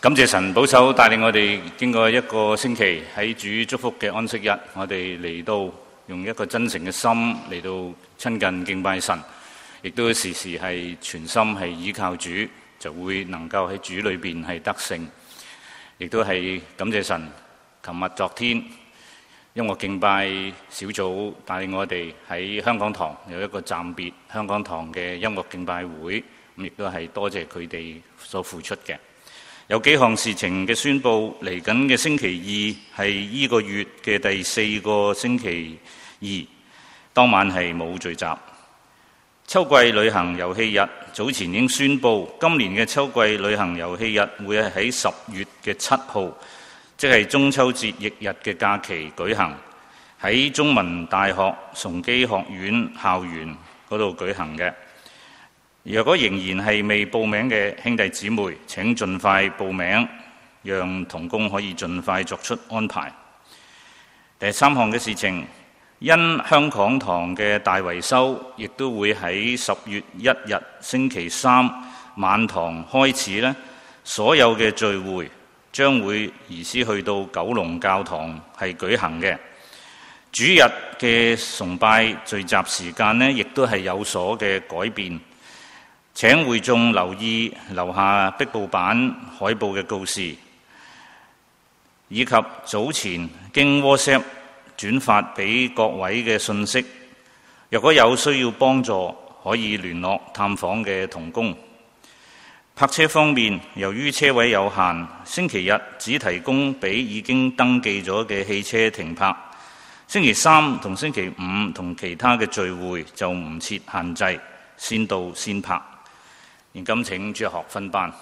感謝神保守帶領我哋經過一個星期喺主祝福嘅安息日，我哋嚟到用一個真誠嘅心嚟到親近敬拜神，亦都時時係全心係依靠主，就會能夠喺主裏邊係得勝。亦都係感謝神，琴日昨天音樂敬拜小組帶領我哋喺香港堂有一個暫別香港堂嘅音樂敬拜會，咁亦都係多謝佢哋所付出嘅。有幾項事情嘅宣佈，嚟緊嘅星期二係呢個月嘅第4個星期二，當晚係冇聚集。秋季旅行遊戲日早前已經宣佈，今年嘅秋季旅行遊戲日會係喺10月嘅7號，即係中秋節翌日嘅假期舉行，喺中文大學崇基學院校園嗰度舉行嘅。若果仍然係未報名嘅兄弟姊妹，請盡快報名，讓同工可以盡快作出安排。第3項嘅事情，因香港堂嘅大維修，亦都會喺10月1日星期3晚堂開始呢，所有嘅聚會將會移師去到九龍教堂係舉行嘅。主日嘅崇拜聚集時間呢，亦都係有所嘅改變。請會眾留意樓下壁報板海報嘅告示，以及早前經 WhatsApp 轉發俾各位嘅信息。若果有需要幫助，可以聯絡探訪嘅同工。泊車方面，由於車位有限，星期日只提供俾已經登記咗嘅汽車停泊。星期3同星期5同其他嘅聚會就唔設限制，先到先泊。現今請主日學分班。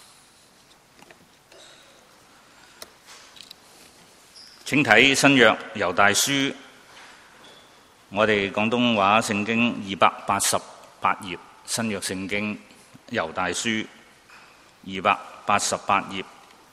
請睇新約猶大書，我哋廣東話聖經288頁，新約聖經猶大書288頁。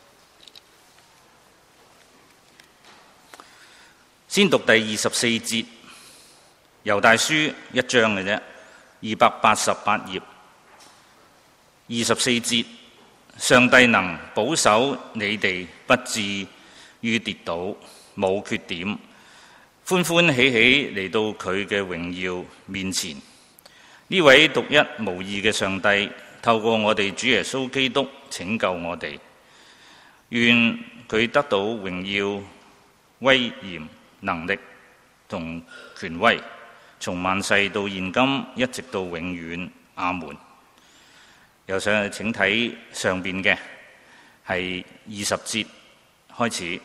先讀第24節，猶大書1章嘅啫，288頁。24節，上帝能保守你哋不至於跌倒，冇缺點，歡歡喜喜嚟到佢嘅榮耀面前。呢位獨一無二嘅上帝，透過我哋主耶穌基督拯救我哋，願佢得到榮耀、威嚴、能力同權威，從萬世到現今，一直到永遠。阿門。又想請睇上邊嘅係20節開始。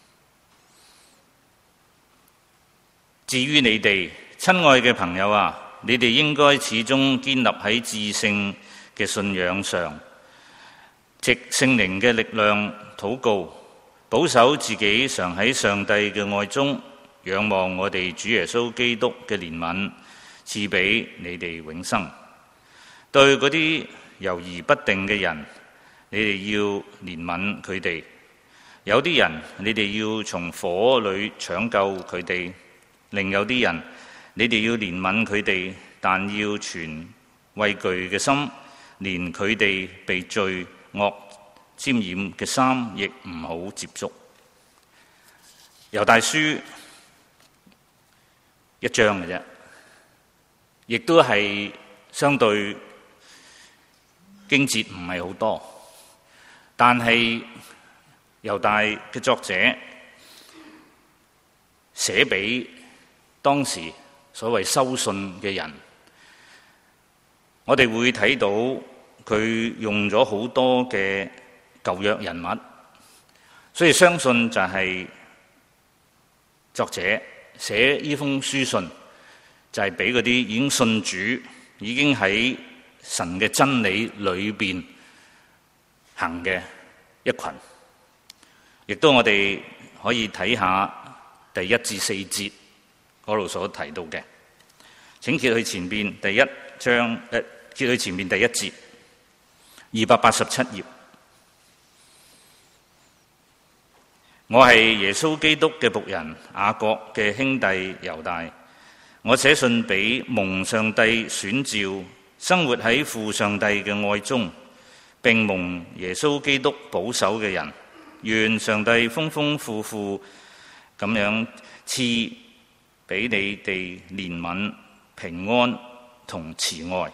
至於你哋親愛嘅朋友啊，你哋應該始終堅立喺至聖嘅信仰上，藉聖靈嘅力量禱告，保守自己常喺上帝嘅愛中，仰望我哋主耶穌基督嘅憐憫，賜俾你哋永生。對嗰啲猶豫不定嘅人，你哋要憐憫佢哋；有啲人，你哋要從火裏搶救佢哋；另有啲人，你哋要憐憫佢哋，但要存畏懼嘅心，連佢哋被罪惡沾染嘅衫亦唔好接觸。猶大書1章嘅啫，亦都係相對經節唔係好多，但係猶大嘅作者寫俾當時所謂收信嘅人，我哋會睇到佢用咗好多嘅舊約人物，所以相信就係作者寫呢封書信就係俾嗰啲已經信主，已經喺神嘅真理裏邊行嘅一群。亦都我哋可以睇下第1至4節嗰度所提到嘅。請揭去前邊第1章，揭去前邊第1節，287頁。我係耶穌基督嘅僕人雅各嘅兄弟猶大，我寫信俾蒙上帝選召，生活喺父上帝嘅愛中， 並蒙耶穌基督保守嘅人。願上帝豐豐富富咁樣賜俾你哋憐憫、平安同慈愛。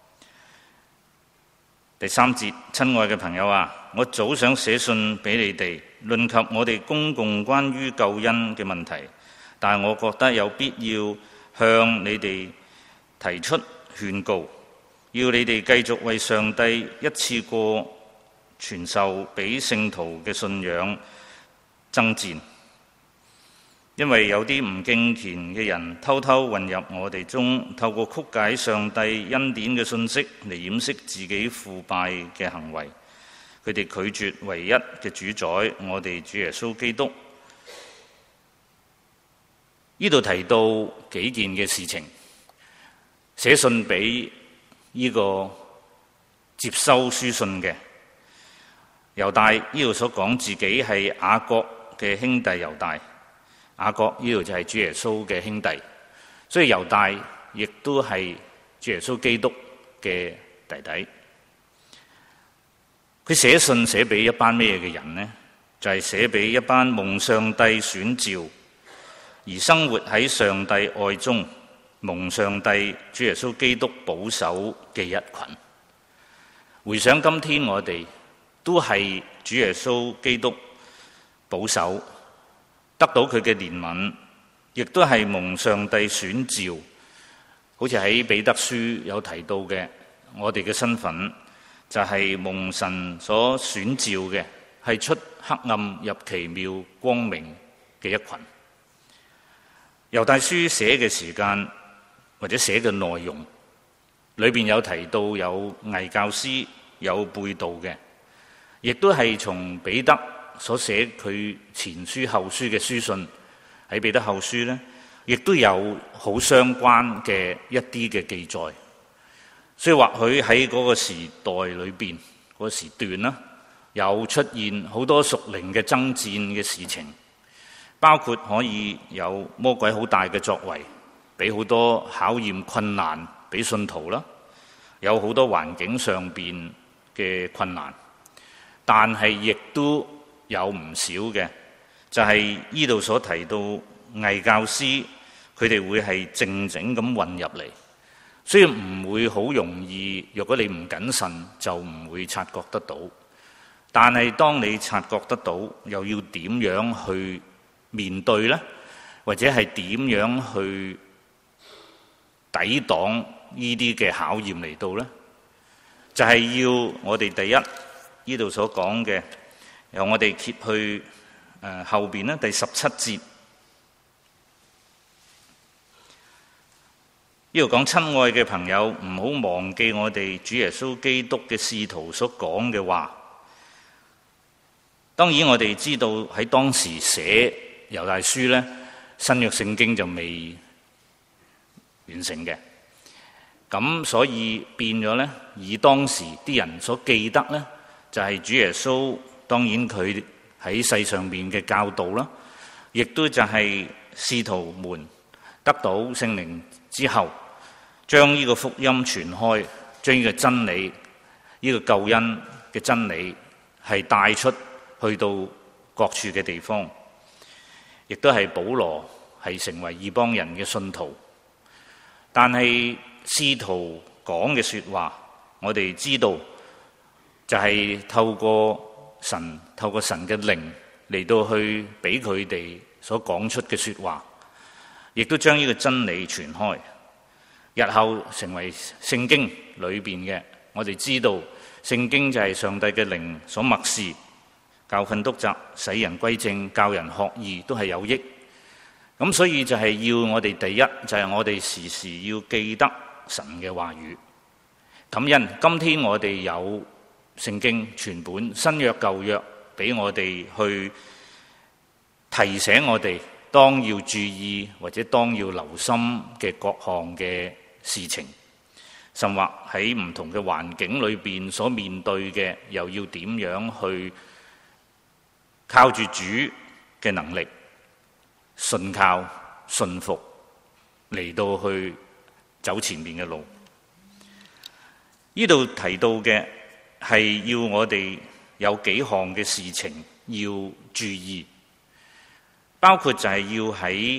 第3節，親愛嘅朋友啊，我早想寫信俾你哋，論及我哋公共關於救恩嘅問題，但我覺得有必要向你哋提出勸告，要你哋繼續為上帝一次過傳授俾聖徒嘅信仰爭戰，因為有啲唔敬虔嘅人偷偷混入我哋中，透過曲解上帝恩典嘅信息嚟掩飾自己腐敗嘅行為。佢哋拒絕唯一嘅主宰，我哋主耶穌基督。呢度提到幾件嘅事情，寫信俾呢個接收書信嘅猶大，呢度所講自己係雅各嘅兄弟猶大，雅各呢度就係主耶穌嘅兄弟，所以猶大亦都係主耶穌基督嘅弟弟。佢寫信寫俾一班咩嘅人呢？就係寫俾一班蒙上帝選召而生活喺上帝愛中，蒙上帝主耶穌基督保守嘅一群。回想今天我哋都係主耶穌基督保守，得到佢嘅憐憫，亦都係蒙上帝選召。好似喺彼得書有提到嘅，我哋嘅身份就係蒙神所選召嘅，係出黑暗入奇妙光明嘅一群。猶大書寫嘅時間或者寫嘅內容裏邊有提到有偽教師，有背道嘅，亦都係從彼得所寫佢前書後書嘅書信，喺彼得後書呢，亦都有好相關嘅一啲嘅記載。所以或許喺嗰個時代裏邊，嗰個時段啦，有出現好多屬靈嘅爭戰嘅事情，包括可以有魔鬼好大嘅作為，俾好多考驗困難俾信徒啦，有好多環境上邊嘅困難，但係亦都有唔少嘅，就係呢度所提到偽教師，佢哋會係靜靜咁混入嚟。所以唔會好容易，若果你唔謹慎，就唔會察覺得到。但係當你察覺得到，又要點樣去面對呢？或者係點樣去抵擋呢啲嘅考驗嚟到呢？就係要我哋第一呢度所講嘅，由我哋揭去後邊呢，第17節。呢度講，親愛嘅朋友，唔好忘記我哋主耶穌基督嘅使徒所講嘅話。當然我哋知道喺當時寫猶大書呢，新約聖經就未完成嘅，咁所以變咗呢，以當時啲人所記得呢，就係主耶穌當然佢喺世上邊嘅教導啦，亦都就係使徒們得到聖靈之後，將呢個福音傳開，將呢個真理、呢個救恩嘅真理係帶出去到各處嘅地方，亦都係保羅係成為異邦人嘅信徒。但係使徒講嘅說話，我哋知道就係透過神嘅靈嚟到去俾佢哋所講出嘅說話，亦都將呢個真理傳開。日後成為聖經裏邊嘅，我哋知道聖經就係上帝嘅靈所默示，教訓督責，使人歸正，教人學義，都係有益。咁所以就係要我哋第一，就係我哋時時要記得神嘅話語。感恩今天我哋有聖經全本新約舊約俾我哋去提醒我哋當要注意或者當要留心嘅各項嘅事情，甚或喺唔同嘅環境裏邊所面對嘅，又要點樣去靠住主嘅能力，信靠信服嚟到去走前面嘅路。呢度提到嘅係要我哋有幾項嘅事情要注意，包括就係要喺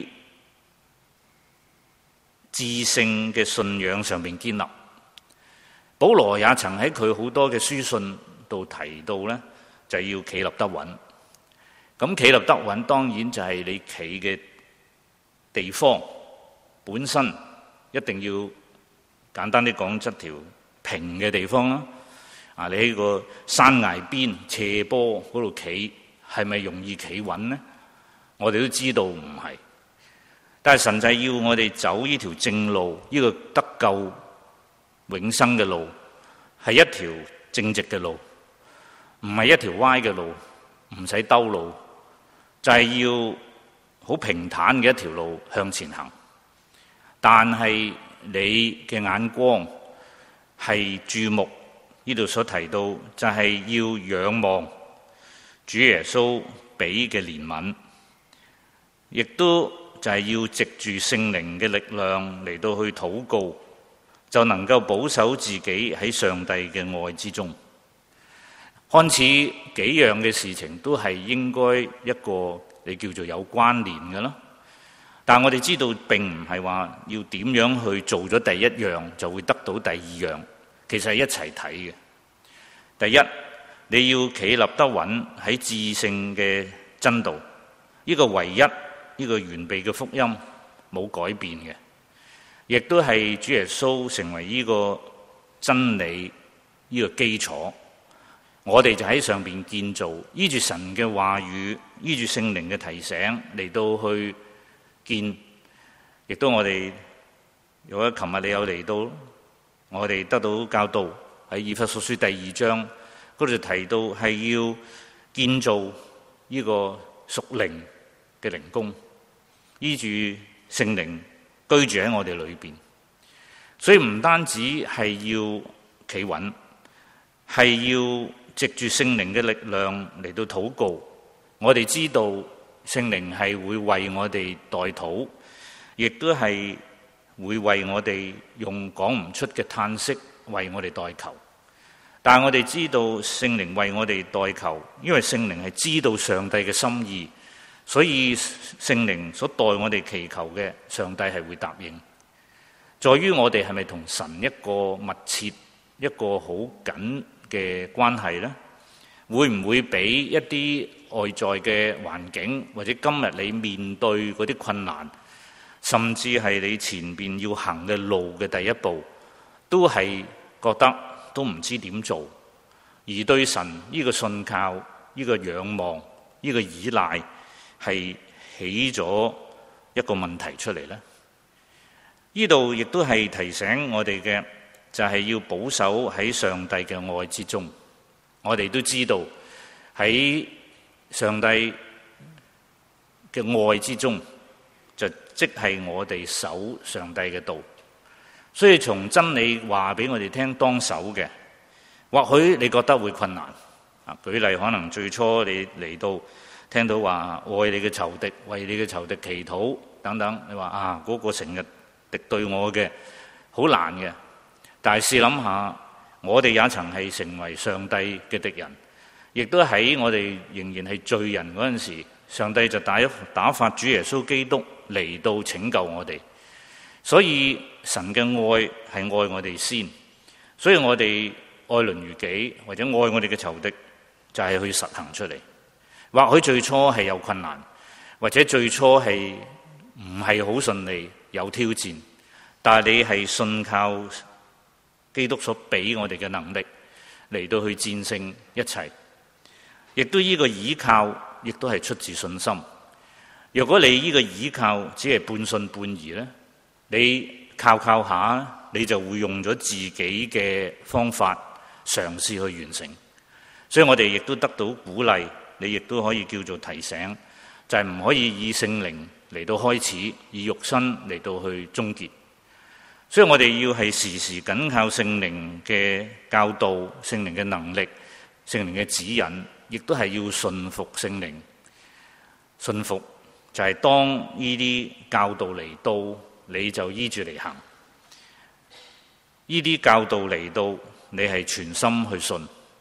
至聖嘅信仰上面建立。保羅也曾喺佢好多嘅書信度提到呢，就要企立得穩。咁企立得穩，當然就係你企嘅地方本身一定要簡單啲講，一條平嘅地方啦。你喺個山崖邊斜坡嗰度企，係咪容易企穩呢？我哋都知道唔係。但係神就係要我哋走呢條正路，呢個得救永生嘅路，係一條正直嘅路，唔係一條歪嘅路，唔使兜路，就係要好平坦嘅一條路向前行。但係你嘅眼光係注目呢度所提到，就係要仰望主耶穌俾嘅憐憫，亦都就係要藉住聖靈嘅力量嚟到去禱告，就能夠保守自己喺上帝嘅愛之中。看似幾樣嘅事情都係應該一個你叫做有關聯嘅啦，但我哋知道並唔係話要點樣去做咗第一樣就會得到第二樣，其實係一齊睇嘅。第一，你要企立得穩喺至聖嘅真道，呢個唯一呢個完備嘅福音冇改變嘅，亦都係主耶穌成為呢個真理呢個基礎。我哋就喺上邊建造，依住神嘅話語，依住聖靈嘅提醒嚟到去建。亦都我哋如果琴日你有嚟到，我哋得到教導喺以弗所書第2章嗰度提到係要建造呢個屬靈嘅靈宮，依住聖靈居住喺我哋裏邊。所以唔單止係要企穩，係要藉住聖靈嘅力量嚟到禱告。我哋知道聖靈係會為我哋代禱，亦都係會為我哋用講唔出嘅嘆息為我哋代求。但係我哋知道聖靈為我哋代求，因為聖靈係知道上帝嘅心意，所以聖靈所代我哋祈求嘅，上帝係會答應。在於我哋係咪同神一個密切、一個好緊嘅關係呢？會唔會俾一啲外在嘅環境，或者今日你面對嗰啲困難，甚至係你前邊要行嘅路嘅第一步，都係覺得都唔知點做，而對神呢個信靠、呢個仰望、呢個依賴係起咗一個問題出嚟呢？呢度亦都係提醒我哋嘅，就係要保守喺上帝嘅愛之中。我哋都知道喺上帝嘅愛之中，就即係我哋守上帝嘅道。所以從真理話俾我哋聽當守嘅，或許你覺得會困難。舉例，可能最初你嚟到聽到話愛你嘅仇敵，為你嘅仇敵祈禱等等，你話嗰個成日敵對我嘅，好難嘅。但係試諗下，我哋也曾係成為上帝嘅敵人，亦都喺我哋仍然係罪人嗰陣時，上帝就打發主耶穌基督嚟到拯救我哋。所以神嘅愛係愛我哋先，所以我哋愛鄰如己，或者愛我哋嘅仇敵，就係去實行出嚟。或許最初係有困難，或者最初係唔係好順利，有挑戰，但係你係信靠基督所俾我哋嘅能力嚟到去戰勝一切，亦都呢個倚靠，亦都係出自信心。若果你呢個倚靠只係半信半疑呢，你靠下，你就會用咗自己嘅方法嘗試去完成。所以我哋亦都得到鼓勵，你亦都可以叫做提醒，就係唔可以以聖靈嚟到開始，以肉身嚟到去終結。所以我哋要係時時緊靠聖靈嘅教導、聖靈嘅能力、聖靈嘅指引，亦都係要順服聖靈。順服就係當呢啲教導嚟到，你就依住嚟行。呢啲教導嚟到，你係全心去信，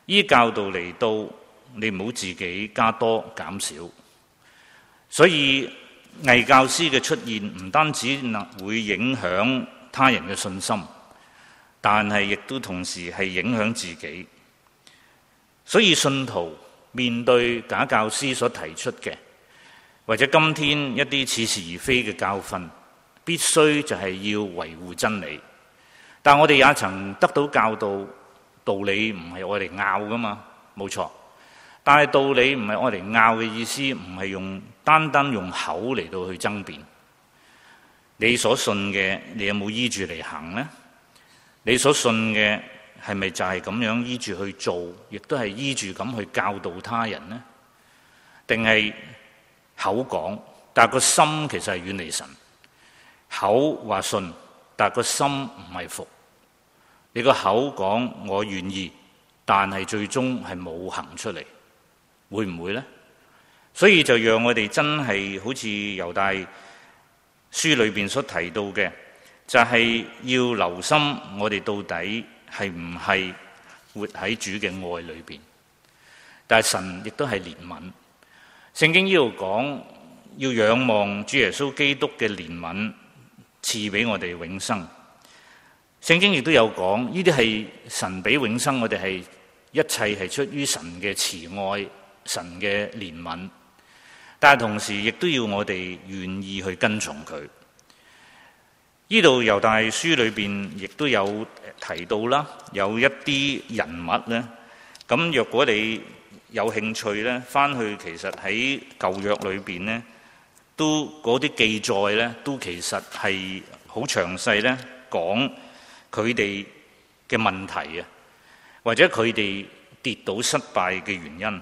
依教導嚟到，你唔好自己加多減少。所以偽教師嘅出現唔單止會影響他人嘅信心，但係亦都同時係影響自己。所以信徒面對假教師所提出嘅，或者今天一啲似是而非嘅教訓，必須就係要維護真理。但我哋也曾得到教導，道理唔係我哋拗噶嘛，冇錯。但係道理唔係我哋拗嘅意思，唔係用單單用口嚟到去爭辯。你所信嘅，你有冇依住嚟行呢？你所信嘅係咪就係咁樣依住去做，亦都係依住咁去教導他人呢？定係口講，但係個心其實係遠離神。口話信，但係個心唔係服。你個口講我願意，但係最終係冇行出嚟，會唔會呢？所以就讓我哋真係好似猶大書裏邊所提到嘅，就係要留心我哋到底係唔係活喺主嘅愛裏邊。但係神亦都係憐憫。聖經呢度講要仰望主耶穌基督嘅憐憫，賜俾我哋永生。聖經亦都有講，呢啲係神俾永生，我哋係一切係出於神嘅慈愛、神嘅憐憫。但係同時亦都要我哋願意去跟從佢。呢度猶大書裏邊亦都有提到啦，有一啲人物咧。咁若果你有興趣咧，翻去其實喺舊約裏邊咧，都嗰啲記載咧，都其實係好詳細咧講佢哋嘅問題啊，或者佢哋跌倒失敗嘅原因。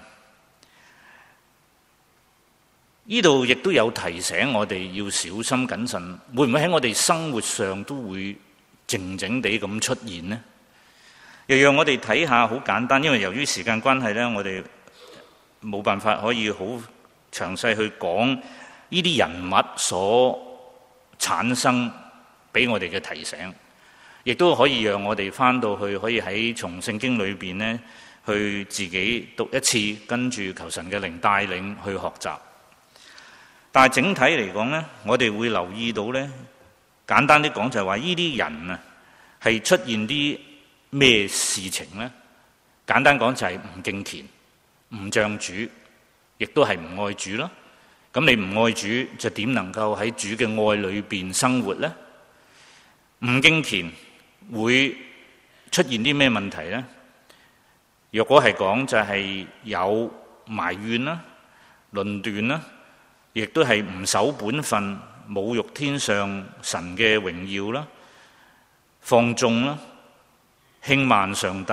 呢度亦都有提醒我哋要小心謹慎，會唔會喺我哋生活上都會靜靜地咁出現呢？又讓我哋睇下，好簡單，因為由於時間關係咧，我哋冇辦法可以好詳細去講呢啲人物所產生俾我哋嘅提醒。亦都可以讓我哋翻到去，可以喺從聖經裏邊呢，去自己讀一次，跟住求神嘅靈帶領去學習。但係整體嚟講呢，我哋會留意到呢，簡單啲講就係話，呢啲人啊係出現啲咩事情呢？簡單講就係唔敬虔、唔像主，亦都係唔愛主咯。咁你唔愛主，就點能夠喺主嘅愛裏邊生活呢？唔敬虔會出現啲咩問題呢？若果係講就係有埋怨啦、論斷啦，亦都係唔守本分、侮辱天上神嘅榮耀啦、放縱啦、輕慢上帝。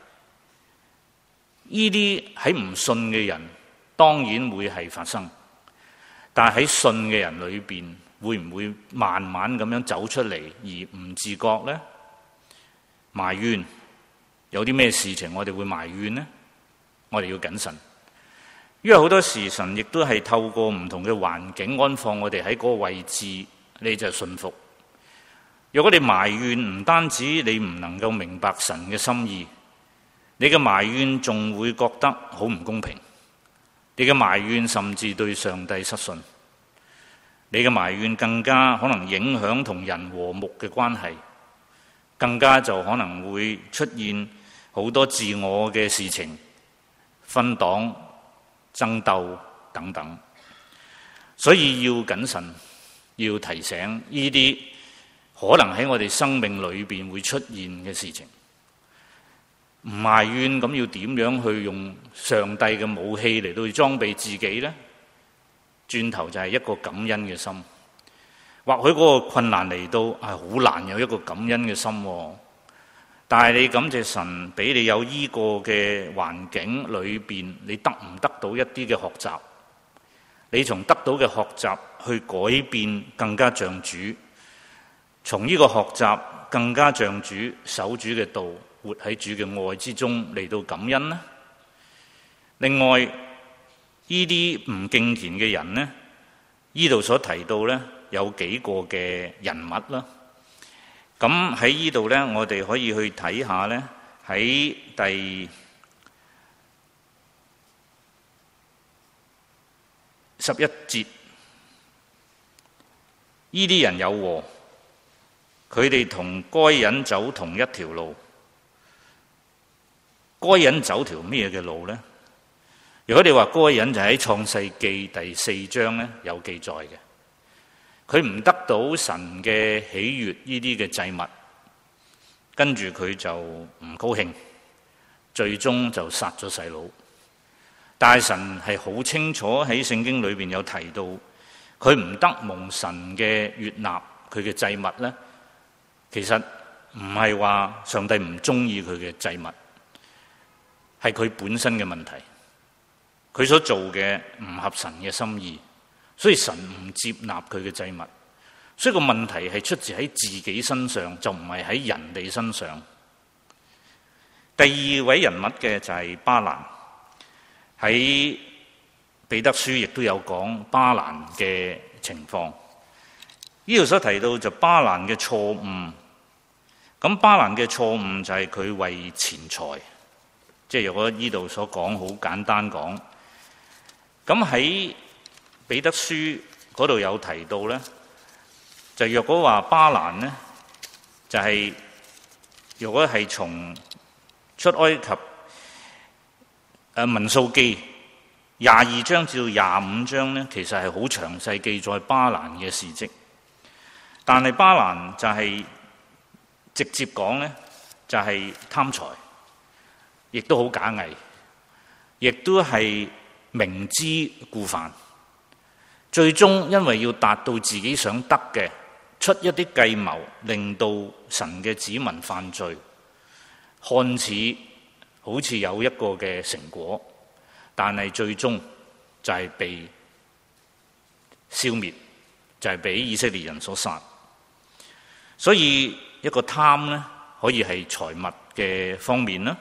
呢啲喺唔信嘅人當然會係發生，但係喺信嘅人裏邊，會唔會慢慢咁樣走出嚟而唔自覺呢？埋怨，有啲咩事情我哋會埋怨呢？我哋要謹慎，因為好多時神亦都係透過唔同嘅環境安放我哋喺嗰個位置，你就信服。如果你埋怨，唔單止你唔能夠明白神嘅心意，你嘅埋怨仲會覺得好唔公平，你嘅埋怨甚至對上帝失信，你嘅埋怨更加可能影響同人和睦嘅關係，更加就可能會出現好多自我嘅事情，分黨、爭鬥等等。所以要謹慎，要提醒呢啲可能喺我哋生命裏邊會出現嘅事情。唔埋怨，咁要點樣去用上帝嘅武器嚟到去裝備自己呢？轉頭就係一個感恩嘅心。或許嗰個困難嚟到係好難有一個感恩嘅心，但係你感謝神俾你有依個嘅環境裏邊，你得唔得到一啲嘅學習？你從得到嘅學習去改變，更加像主；從呢個學習更加像主，守主嘅道，活喺主嘅愛之中嚟到感恩呢？另外，呢啲唔敬虔嘅人呢，呢度所提到呢，有幾個嘅人物啦。咁喺呢度呢，我哋可以去睇下呢，喺第 11節，呢啲人有禍，佢哋同該隱走同一條路。該隱走條咩嘅路呢？如果你話該隱就喺創世記第4章呢有記載嘅，佢唔得到神嘅喜悅呢啲嘅祭物，跟住佢就唔高興，最終就殺咗細佬。但係神係好清楚喺聖經裏邊有提到，佢唔得蒙神嘅悅納，佢嘅祭物呢，其實唔係話上帝唔中意佢嘅祭物，係佢本身嘅問題，佢所做嘅唔合神嘅心意，所以神唔接納佢嘅祭物。所以個問題係出自喺自己身上，就唔係喺人哋身上。第二位人物嘅就係巴蘭，喺彼得書亦都有講巴蘭嘅情況。呢度所提到就巴蘭嘅錯誤，咁巴蘭嘅錯誤就係佢為錢財，即係如果呢度所講好簡單講，咁喺彼得書嗰度有提到呢，就若果話巴蘭呢，就係若果係從出埃及民數記22章至到25章呢，其實係好詳細記載巴蘭嘅事蹟。但係巴蘭就係直接講呢，就係貪財，亦都好假偽，亦都係明知故犯。最終因為要達到自己想得嘅，出一啲計謀，令到神嘅子民犯罪，看似好似有一個嘅成果，但係最終就係被消滅，就係被以色列人所殺。所以一個貪呢，可以係財物嘅方面啦。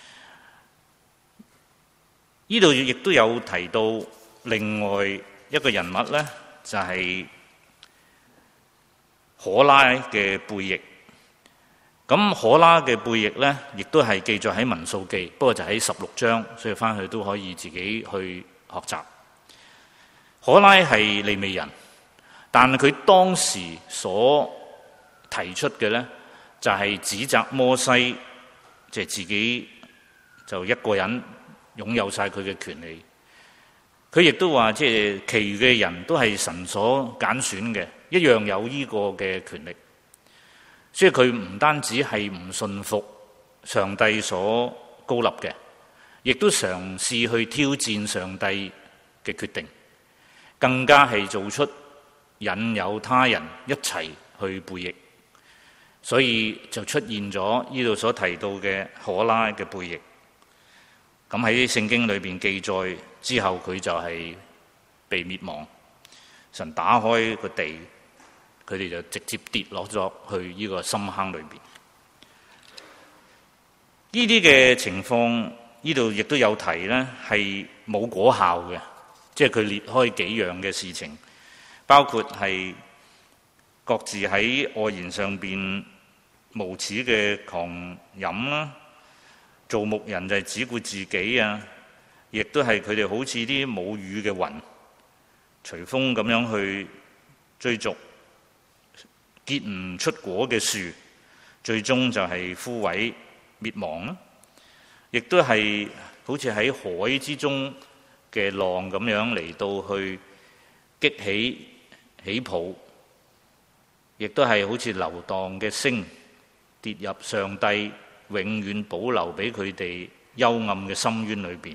呢度亦都有提到另外一個人物呢，就係可拉嘅背逆。咁可拉嘅背逆呢，亦都係記載喺民數記，不過就喺16章，所以翻去都可以自己去學習。可拉係利未人，但係佢當時所提出嘅呢，就係指責摩西，即係自己就一個人擁有晒佢嘅權利。佢亦都話，即係其餘嘅人都係神所揀選嘅，一樣有呢個嘅權力。所以佢唔單止係唔信服上帝所高立嘅，亦都嘗試去挑戰上帝嘅決定，更加係做出引誘他人一齊去背逆。所以就出現咗呢度所提到嘅可拉嘅背逆。咁喺聖經裏邊記載之後，佢就係被滅亡。神打開個地，佢哋就直接跌落咗去呢個深坑裏邊。呢啲嘅情況，呢度亦都有提呢，係冇果效嘅，即係佢列開幾樣嘅事情，包括係各自喺外言上邊無恥嘅狂飲啦，做牧人就係只顧自己啊，亦都係佢哋好似啲冇雨嘅雲，隨風咁樣去追逐結唔出果嘅樹，最終就係枯萎滅亡啦。亦都係好似喺海之中嘅浪咁樣嚟到去激起起泡，亦都係好似流蕩嘅星跌入上帝永遠保留俾佢哋幽暗嘅深淵裏邊。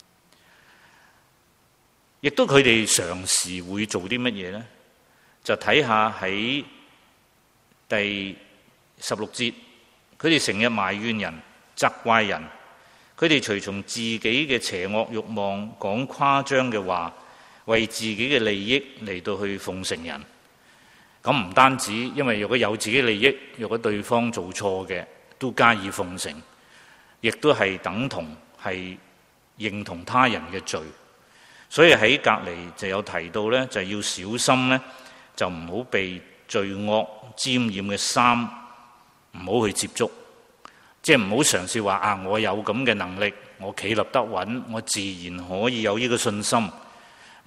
亦都佢哋常時會做啲乜嘢呢？就睇下喺第16節，佢哋成日埋怨人、責怪人，佢哋隨從自己嘅邪惡慾望，講誇張嘅話，為自己嘅利益嚟到去奉承人。咁唔單止，因為如果有自己利益，如果對方做錯嘅，都加以奉承，亦都係等同係認同他人嘅罪。所以喺隔離就有提到呢，就要小心呢，就唔好被罪惡沾染嘅衫，唔好去接觸，即係唔好嘗試話啊，我有咁嘅能力，我企立得穩，我自然可以有呢個信心。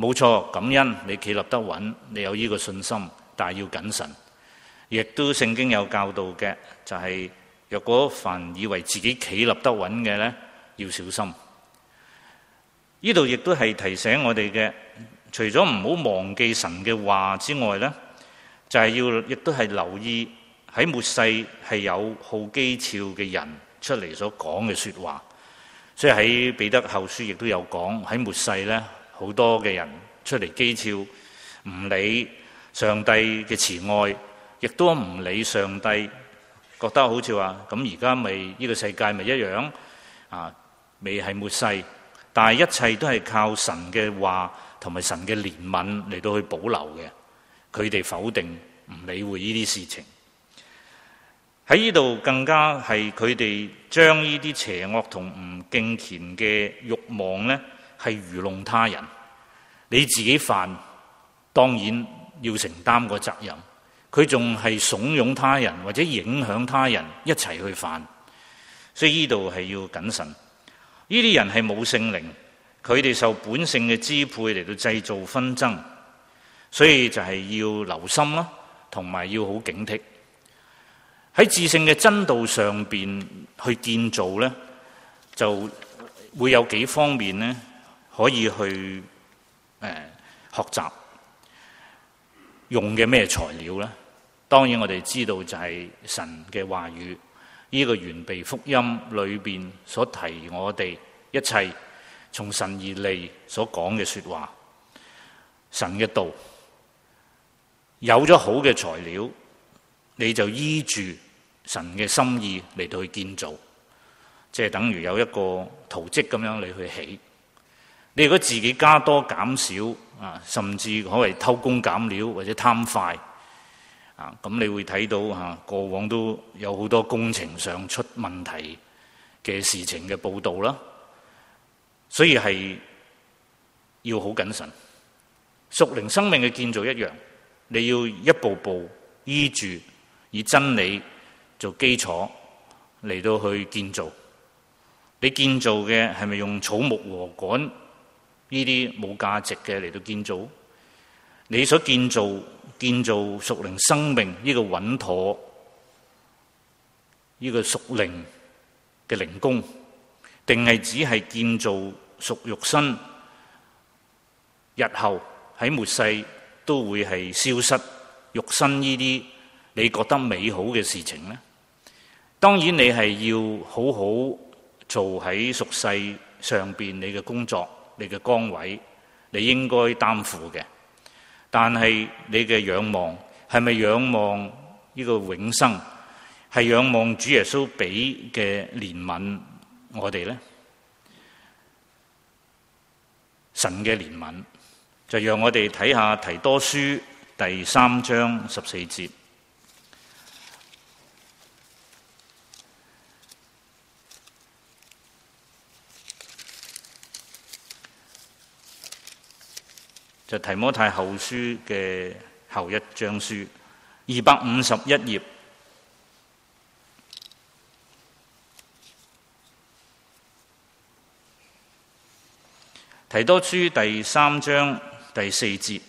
冇錯，感恩你企立得穩，你有呢個信心，但係要謹慎。亦都聖經有教導嘅，就係若果凡以為自己企立得穩嘅呢，要小心。呢度亦都係提醒我哋嘅，除咗唔好忘記神嘅話之外呢，就係亦都係留意喺末世係有好譏誚嘅人出嚟所講嘅說話。所以喺彼得後書亦都有講，喺末世呢，好多嘅人出嚟譏誚，唔理上帝嘅慈愛，亦都唔理上帝，覺得好似話咁而家咪呢個世界咪一樣啊，未係末世，但係一切都係靠神嘅話同埋神嘅憐憫嚟到去保留嘅。佢哋否定唔理會呢啲事情。喺呢度更加係佢哋將呢啲邪惡同唔敬虔嘅慾望呢，係愚弄他人。你自己犯，當然要承擔個責任。佢仲係慫恿他人或者影響他人一齊去犯。所以呢度係要謹慎。呢啲人係冇聖靈，佢哋受本性嘅支配嚟到製造紛爭，所以就係要留心啦，同埋要好警惕。喺至聖嘅真道上邊去建造呢，就會有幾方面呢可以去學習。用嘅咩材料呢？當然我哋知道就係神嘅話語，呢個完備福音裏邊所提我哋一切從神而嚟所講嘅說話，神嘅道。有咗好嘅材料，你就依住神嘅心意嚟到去建造，即係等於有一個圖則咁樣你去起。你如果自己加多減少啊，甚至可謂偷工減料或者貪快啊，咁你會睇到過往都有好多工程上出問題嘅事情嘅報導啦。所以係要好謹慎。屬靈生命嘅建造一樣，你要一步步依住以真理做基礎嚟到去建造。你建造嘅係咪用草木禾稈呢啲冇價值嘅嚟到建造？你所建造屬靈生命呢個穩妥，呢個屬靈嘅靈宮，定係只係建造屬肉身？日後喺末世都會係消失肉身呢啲你覺得美好嘅事情呢？當然你係要好好做喺屬世上邊你嘅工作，你嘅崗位，你應該擔負嘅。但係你嘅仰望係咪仰望呢個永生？係仰望主耶穌俾嘅憐憫我哋呢？神嘅憐憫就讓我哋睇下提多書第3章14節。就提摩太後書嘅後一章書251頁。提多書第3章第4節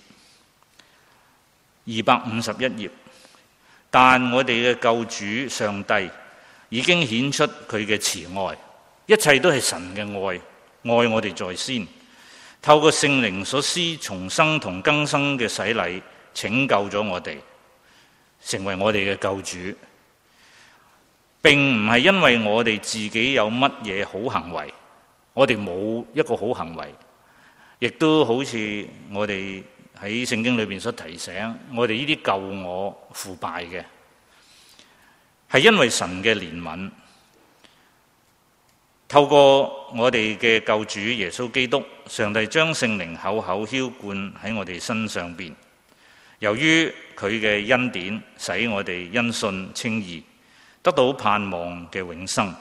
，251頁。但我哋嘅救主上帝已經顯出佢嘅慈愛，一切都係神嘅愛，愛我哋在先。透過聖靈所施重生同更生嘅洗禮，拯救咗我哋，成為我哋嘅救主。並唔係因為我哋自己有乜嘢好行為，我哋冇一個好行為，亦都好似我哋喺聖經裏邊所提醒，我哋呢啲舊我腐敗嘅，係因為神嘅憐憫。透過我哋嘅救主耶穌基督，上帝將聖靈厚厚澆灌喺我哋身上邊。由於佢嘅恩典，使我哋因信稱義，得到盼望嘅永生。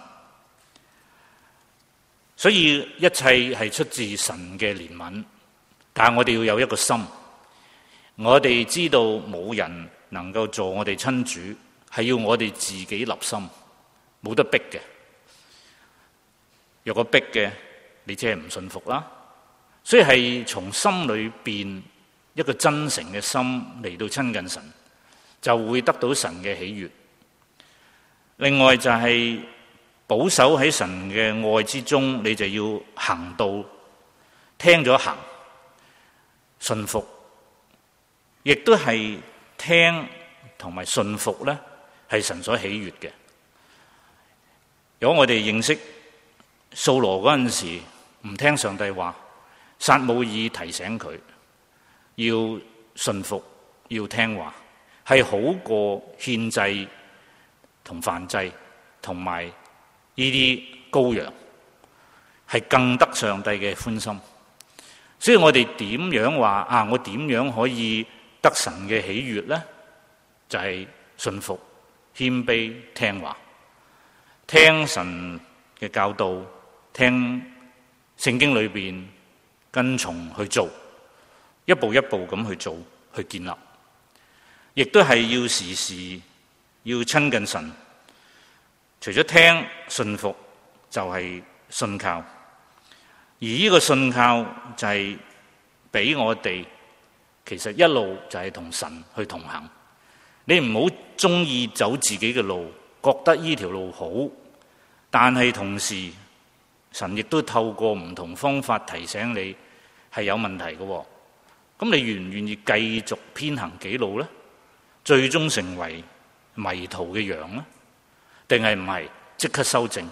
所以一切係出自神嘅憐憫，但係我哋要有一個心，我哋知道冇人能夠做我哋親主，係要我哋自己立心，冇得逼嘅。若果逼嘅，你即係唔信服啦。 所以係從心裏邊一個真誠嘅心嚟到親近神，就會得到神嘅喜悅。另外就係保守喺神嘅愛之中，你就要行道，聽咗行，順服，亦都係聽同埋順服咧，係神所喜悅嘅。如果我哋認識掃羅嗰陣時唔聽上帝話，撒母耳提醒佢要順服，要聽話，係好過獻祭同燔祭同埋呢啲羔羊，係更得上帝嘅歡心。所以我哋點樣話啊？我點樣可以得神嘅喜悅呢？就係順服、謙卑、聽話，聽神嘅教導，聽聖經裏邊跟從去做，一步一步咁去做，去建立，亦都係要時時要親近神。除咗聽順服，就係信靠，而呢個信靠就係俾我哋其實一路就係同神去同行。你唔好中意走自己嘅路，覺得呢條路好，但係同時神亦都透過唔同方法提醒你係有問題嘅。咁你願唔願意繼續偏行己路呢？最終成為迷途嘅羊呢？定係唔係即刻修正？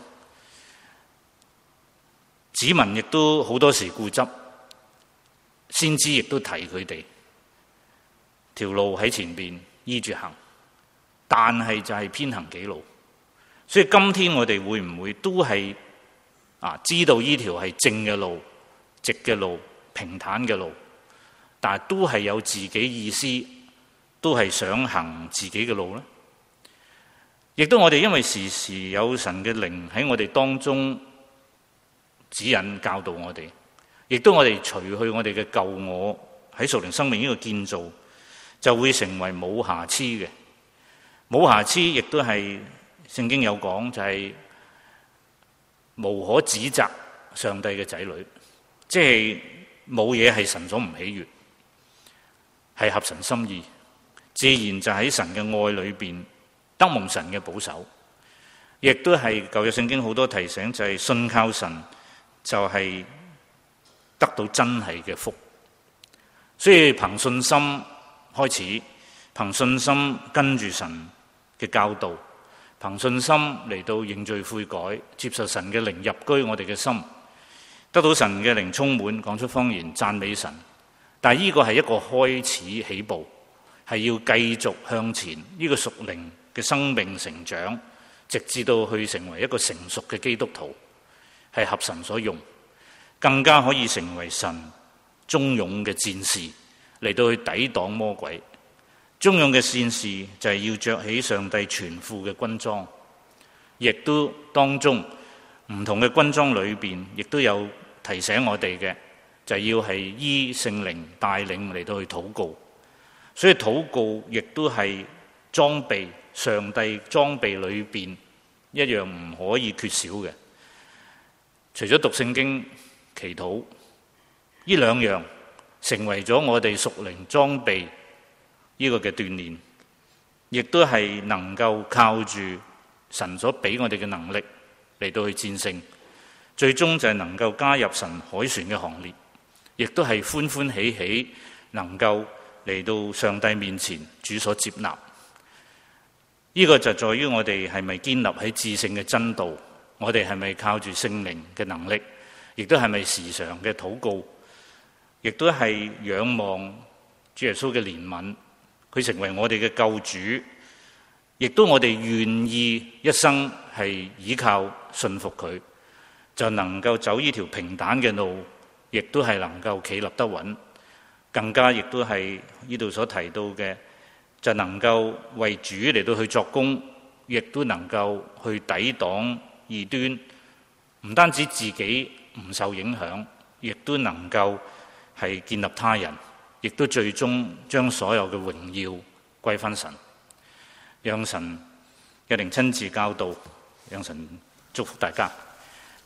子民亦都好多時固執，先知亦都提佢哋條路喺前邊依住行，但係就係偏行己路。所以今天我哋會唔會都係知道呢條係正嘅路、直嘅路、平坦嘅路，但係都係有自己意思，都係想行自己嘅路呢？亦都我哋因為時時有神嘅靈喺我哋當中指引教導我哋，亦都我哋除去我哋嘅舊我喺屬靈生命呢個建造，就會成為冇瑕疵嘅。冇瑕疵亦都係聖經有講，就係無可指責上帝嘅仔女，即係冇嘢係神所唔喜悅，係合神心意，自然就喺神嘅愛裏邊得蒙神嘅保守。亦都係舊約聖經好多提醒，就係信靠神就係得到真係嘅福。所以憑信心開始，憑信心跟住神嘅教導，憑信心嚟到認罪悔改，接受神嘅靈入居我哋嘅心，得到神嘅靈充滿，講出方言讚美神。但係呢個係一個開始起步，係要繼續向前呢個屬靈嘅生命成長，直至到去成為一個成熟嘅基督徒，係合神所用，更加可以成為神忠勇嘅戰士嚟到去抵擋魔鬼。忠勇嘅戰士就係要着起上帝全副嘅軍裝，亦都當中唔同嘅軍裝裏邊，亦都有提醒我哋嘅，就係要係依聖靈帶領嚟到去禱告。所以禱告亦都係裝備，上帝裝備裏邊一樣唔可以缺少嘅。除咗讀聖經、祈禱，呢兩樣成為咗我哋屬靈裝備呢個嘅鍛鍊，亦都係能夠靠住神所俾我哋嘅能力嚟到去戰勝，最終就係能夠加入神凱旋嘅行列，亦都係歡歡喜喜能夠嚟到上帝面前主所接納。呢個就在於我哋係咪堅立喺至聖嘅真道，我哋係咪靠住聖靈嘅能力，亦都係咪時常嘅禱告，亦都係仰望主耶穌嘅憐憫，佢成為我哋嘅救主，亦都我哋願意一生係依靠信服佢，就能夠走呢條平坦嘅路，亦都係能夠企立得穩，更加亦都係呢度所提到嘅，就能夠為主嚟到去作工，亦都能夠去抵擋異端，唔單止自己唔受影響，亦都能夠係建立他人，亦都最終將所有嘅榮耀歸返神。讓神嘅靈親自教導，讓神祝福大家。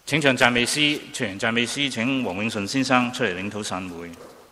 請唱讚美詩，唱完讚美詩請黃永順先生出嚟領禱散會。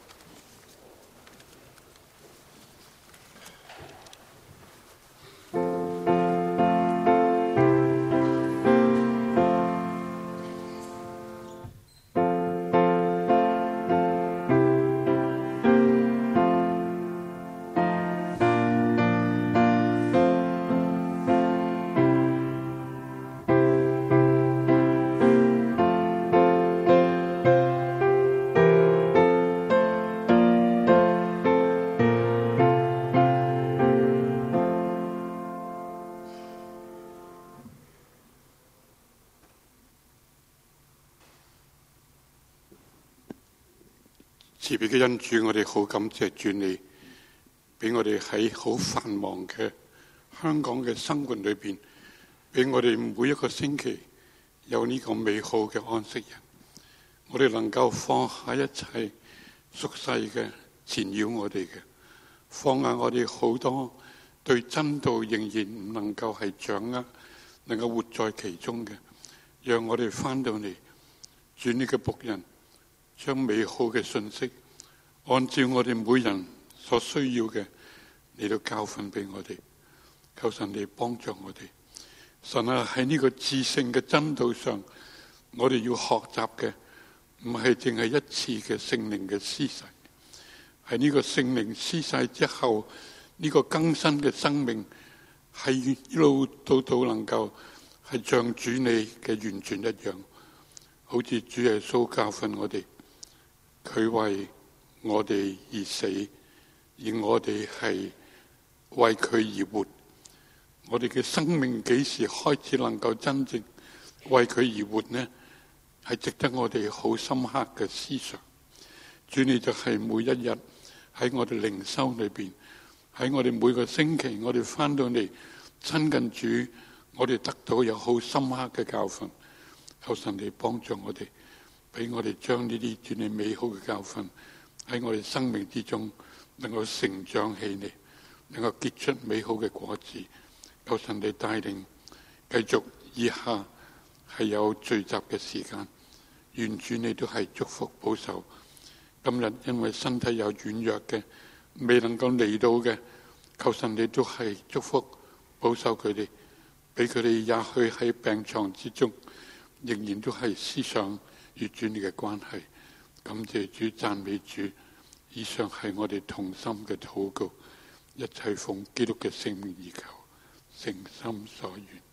慈悲嘅恩主，我哋好感謝主你，俾我哋喺好繁忙嘅香港嘅生活裏邊，俾我哋每一個星期有呢個美好嘅安息日。我哋能夠放下一切俗世嘅纏繞我哋嘅，放下我哋好多對真道仍然唔能夠係掌握，能夠活在其中嘅，讓我哋翻到嚟主你嘅僕人，將美好嘅信息按照我哋每人所需要嘅嚟到教訓俾我哋。求神你幫助我哋。神啊，喺呢個至聖嘅真道上，我哋要學習嘅唔係淨係一次嘅聖靈嘅施洗，喺呢個聖靈施洗之後，呢個更新嘅生命係一路到能夠係像主你嘅完全一樣，好似主耶穌教訓我哋，佢為我哋而死，而我哋係為佢而活。我哋嘅生命幾時開始能夠真正為佢而活呢？係值得我哋好深刻嘅思想。主你就係每一日喺我哋靈修裏邊，喺我哋每個星期，我哋翻到嚟親近主，我哋得到有好深刻嘅教訓。求神你幫助我哋，俾我哋將呢啲主你美好嘅教訓喺我哋生命之中能夠成長起嚟，能夠結出美好嘅果子。求神你帶領，繼續以下係有聚集嘅時間，願主你都係祝福保守。今日因為身體有軟弱嘅，未能夠嚟到嘅，求神你都係祝福保守佢哋，俾佢哋也許喺病床之中，仍然都係思想與主你嘅關係。感謝主，讚美主。以上係我哋同心嘅禱告，一切奉基督嘅聖名而求，誠心所願。